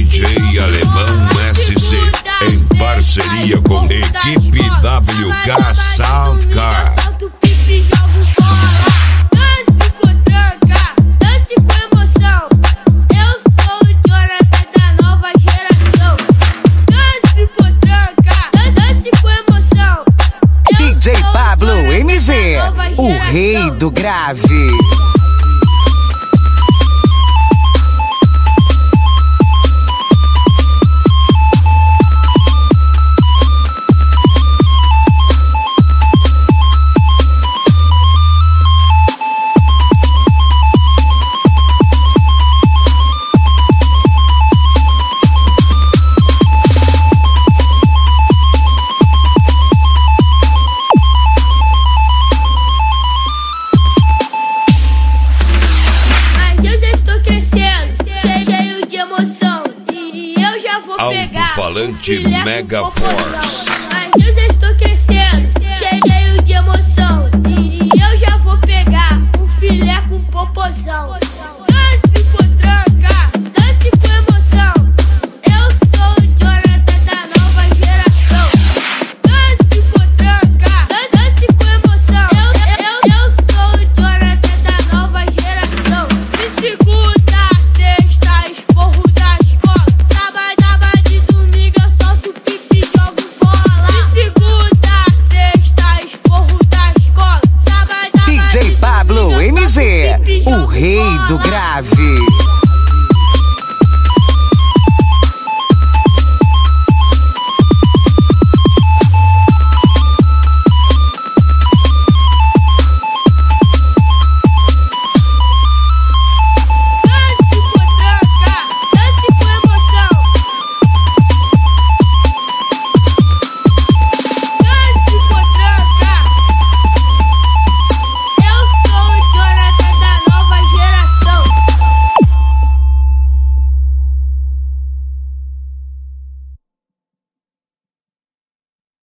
DJ Alemão SC, em parceria com equipe WK Soundcar. Solta o pipi, jogo bola. Dance com tranca, dance com emoção. Eu sou o Jonathan da nova geração. Dance com tranca, dance com emoção. DJ Pablo MG, o rei do grave. Alto-falante Mega Force. Mas eu já estou crescendo, cheio de emoção. E eu já vou pegar um filé com popozão. Dance com tranca, dance com emoção. Eu sou o Jonathan da nova geração. Dance com tranca, dance com emoção. Eu sou o Jonathan da nova geração. De segunda a sexta, esporro da escola. Sábado e domingo eu solto pipi e jogo bola. De segunda a sexta, esporro da escola. DJ Pablo MG, o rei do grave.